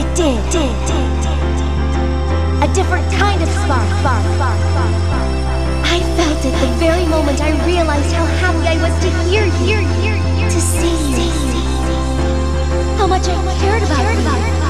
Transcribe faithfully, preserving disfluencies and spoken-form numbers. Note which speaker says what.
Speaker 1: It did. did, did, did. A different kind of spark. spark, spark, spark, spark. I felt it the very moment I realized how happy I was to hear you, to see you, how much I cared about you.